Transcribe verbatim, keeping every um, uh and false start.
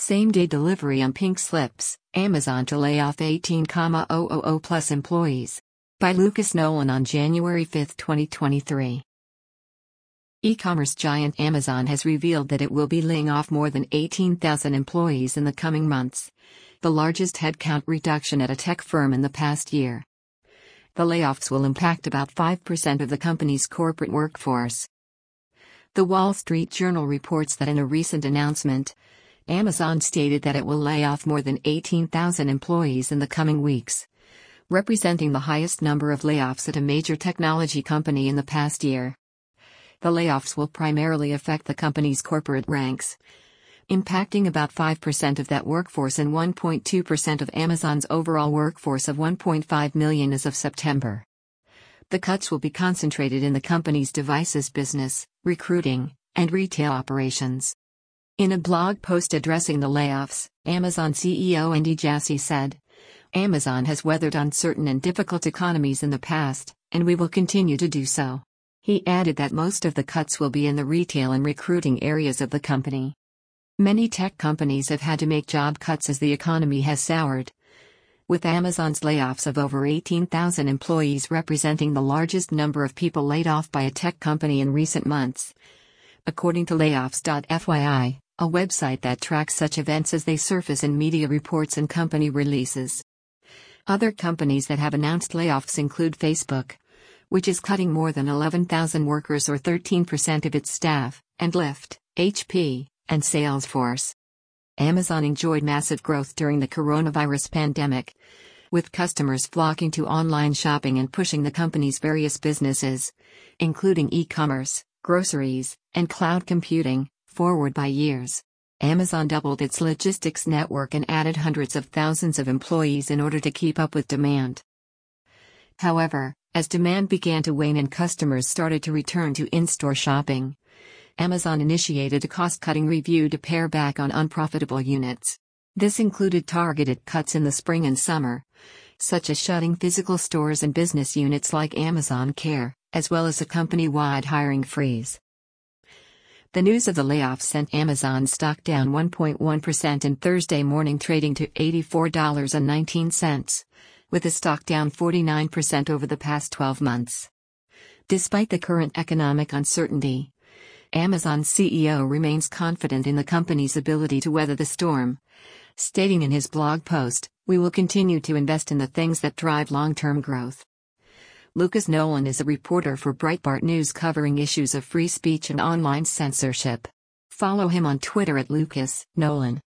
Same-day delivery on pink slips, Amazon to lay off eighteen thousand plus employees. By Lucas Nolan on January fifth, twenty twenty-three. E-commerce giant Amazon has revealed that it will be laying off more than eighteen thousand employees in the coming months, the largest headcount reduction at a tech firm in the past year. The layoffs will impact about five percent of the company's corporate workforce. The Wall Street Journal reports that in a recent announcement, Amazon stated that it will lay off more than eighteen thousand employees in the coming weeks, representing the highest number of layoffs at a major technology company in the past year. The layoffs will primarily affect the company's corporate ranks, impacting about five percent of that workforce and one point two percent of Amazon's overall workforce of one point five million as of September. The cuts will be concentrated in the company's devices business, recruiting, and retail operations. In a blog post addressing the layoffs, Amazon C E O Andy Jassy said, "Amazon has weathered uncertain and difficult economies in the past, and we will continue to do so." He added that most of the cuts will be in the retail and recruiting areas of the company. Many tech companies have had to make job cuts as the economy has soured, with Amazon's layoffs of over eighteen thousand employees representing the largest number of people laid off by a tech company in recent months, according to layoffs dot F Y I, a website that tracks such events as they surface in media reports and company releases. Other companies that have announced layoffs include Facebook, which is cutting more than eleven thousand workers or thirteen percent of its staff, and Lyft, H P, and Salesforce. Amazon enjoyed massive growth during the coronavirus pandemic, with customers flocking to online shopping and pushing the company's various businesses, including e-commerce, groceries, and cloud computing, forward by years. Amazon doubled its logistics network and added hundreds of thousands of employees in order to keep up with demand. However, as demand began to wane and customers started to return to in-store shopping, Amazon initiated a cost-cutting review to pare back on unprofitable units. This included targeted cuts in the spring and summer, such as shutting physical stores and business units like Amazon Care, as well as a company-wide hiring freeze. The news of the layoffs sent Amazon stock down one point one percent in Thursday morning trading to eighty-four dollars and nineteen cents, with the stock down forty-nine percent over the past twelve months. Despite the current economic uncertainty, Amazon's C E O remains confident in the company's ability to weather the storm, stating in his blog post, "We will continue to invest in the things that drive long-term growth." Lucas Nolan is a reporter for Breitbart News covering issues of free speech and online censorship. Follow him on Twitter at Lucas Nolan.